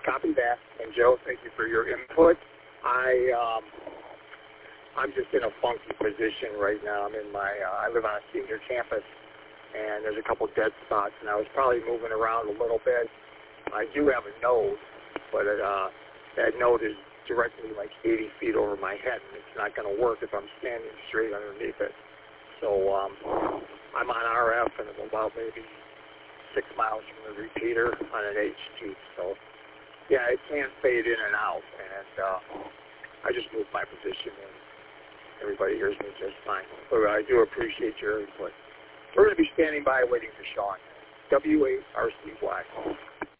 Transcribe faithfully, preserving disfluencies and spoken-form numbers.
Copy that. And Joe, thank you for your input. I um, I'm just in a funky position right now. I'm in my uh, I live on a senior campus, and there's a couple dead spots, and I was probably moving around a little bit. I do have a node, but it, uh, that node is directly like eighty feet over my head, and it's not going to work if I'm standing straight underneath it. So um, I'm on R F, and I'm about maybe six miles from the repeater on an H T. So yeah, it can fade in and out, and uh, I just moved my position, and everybody hears me just fine. But I do appreciate your input. We're going to be standing by waiting for Sean. W eight R C Y.